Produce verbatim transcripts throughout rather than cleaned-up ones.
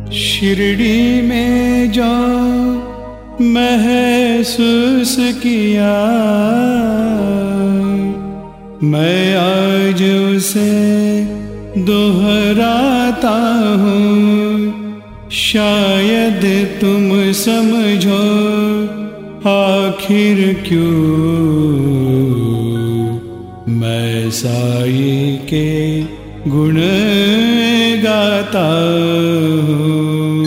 शिरडी में जो महसूस किया, मैं आज उसे दोहराता हूँ। शायद तुम समझो आखिर क्यों मैं साईं के गुण गाता हूँ।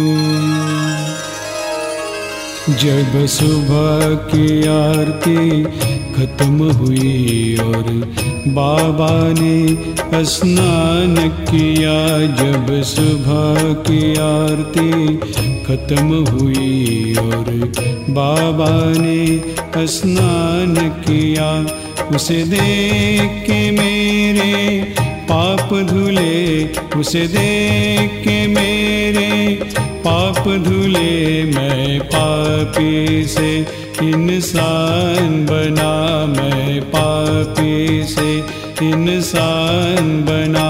जब सुबह की आरती खत्म हुई और बाबा ने स्नान किया, जब सुबह की आरती खत्म हुई और बाबा ने स्नान किया, उसे देख के मेरे पाप धुले, उसे देख के मेरे पाप धुले। मैं पापी से इंसान बना, मैं पापी से इंसान बना।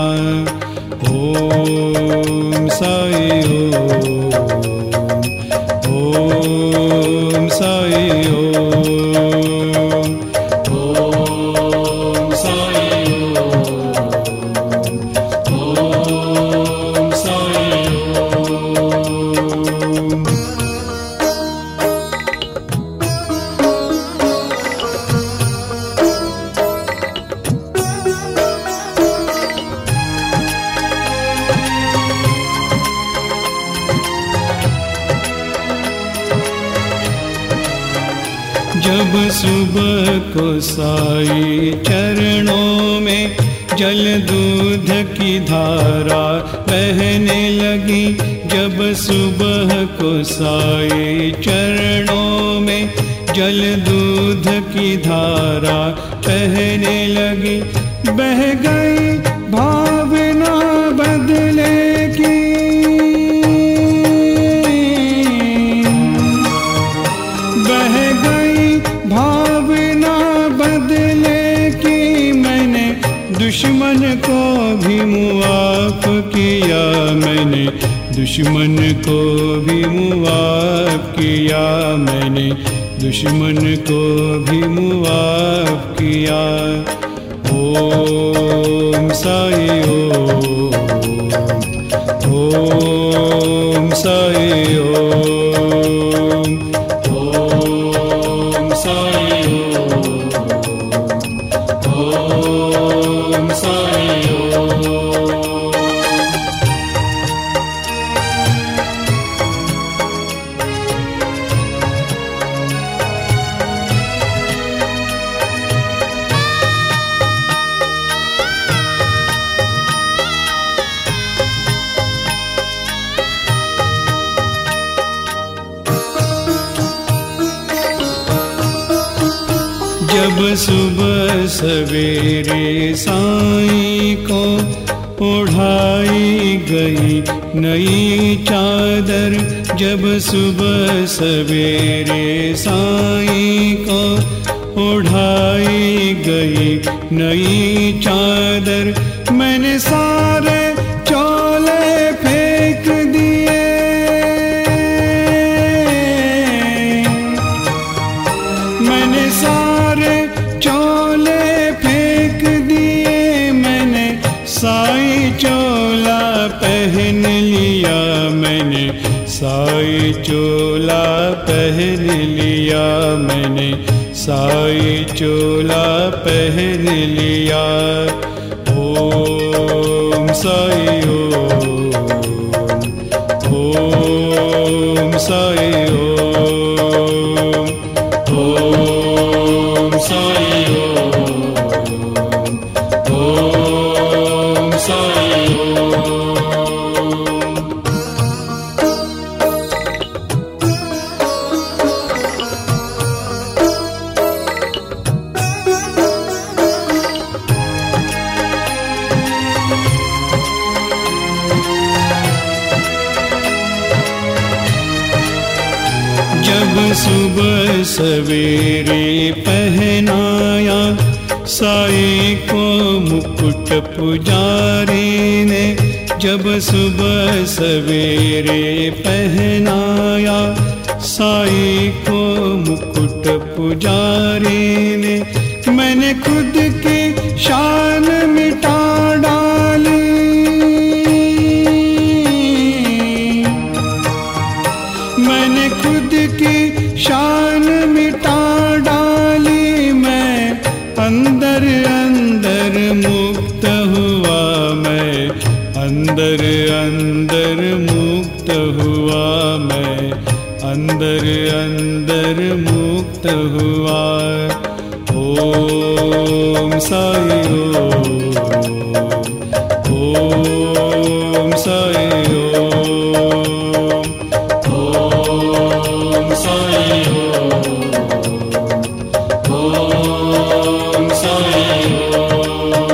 ओम साई ओम, ओम साई ओम, ओम साई ओम, ओम साई ओम। जब सुबह को साई चरणों में जल दूध की धारा बहने लगी, जब सुबह को साई चरणों में जल दूध की धारा बहने लगी, बह गई भावना बदले की, बह गई भावना बदले की। मैंने दुश्मन को भी मुआफ किया, मैंने दुश्मन को भी मुआफ किया, मैंने दुश्मन को भी मुआफ किया। ओम साई ओम, ओम साई ओम, ओम साई ओम, ओम साई ओम। जब सुबह सवेरे साईं को ओढ़ाई गई नई चादर, जब सुबह सवेरे साईं को ओढ़ाई गई नई चादर, मैंने सारे चोले फेंक दिए, मैंने सारे चोले फेंक दिए, मैंने साई चोला पहन लिया, मैंने साई चोला पहन लिया, मैंने साई चोला पहन लिया। ओम साई ओम, ओम साई ओम, ओम साई ओम, ओम साई ओम। जब सुबह सवेरे पहनाया साईं को मुकुट पुजारी ने, जब सुबह सवेरे पहनाया साई को मुकुट पुजारी ने, मैंने खुद की शान मिटा डाली। मैंने खुद की शान मिटा डाली, मैं अंदर अंदर मुक्त हुआ, मैं अंदर अंदर मुक्त हुआ, मैं अंदर अंदर मुक्त हुआ। ओम साई ओम, ओम साई ओम, ओम साई ओम, ओम साई ओम।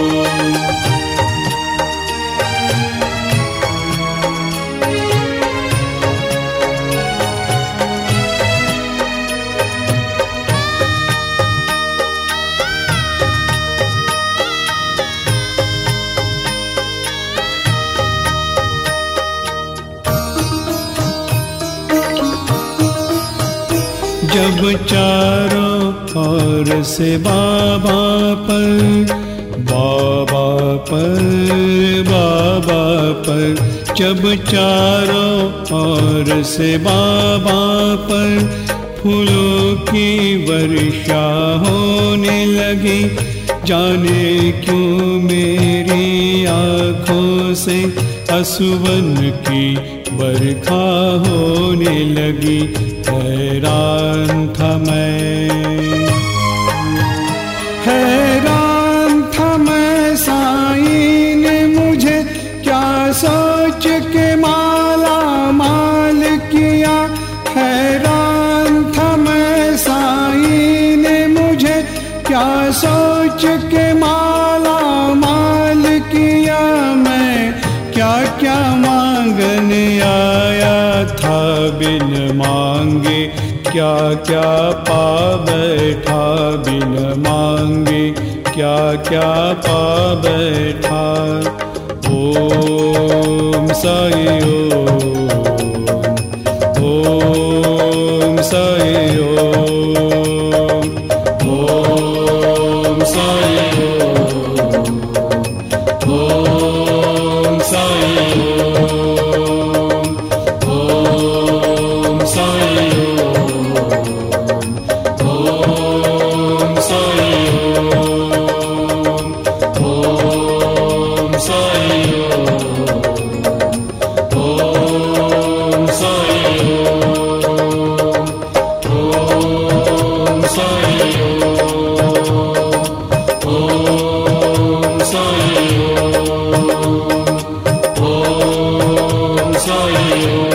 जब चारों ओर से बाबा पर, बाबा पर, बाबा पर, जब चारों ओर से बाबा पर फूलों की वर्षा होने लगी, जाने क्यों मेरी आँखों से आंसुओं की बरखा होने लगी। हैरान था मैं, हैरान था मैं, साईं ने मुझे क्या सोच के माला माल किया। हैरान था मैं, साईं ने मुझे क्या सोच के माला माल किया। मैं क्या क्या मांगने आया था बिन मांगे, क्या क्या पा बैठा बिन मांगे, क्या क्या पा बैठा। ओम साई ओम, ओम साई ओम, ओम साई ओम, ओम साई ओम, ओम साई ओम, ओम साई ओम, ओम साई ओम, ओम साई ओम, ओम साई ओम, ओम साई ओम, ओम साई ओम।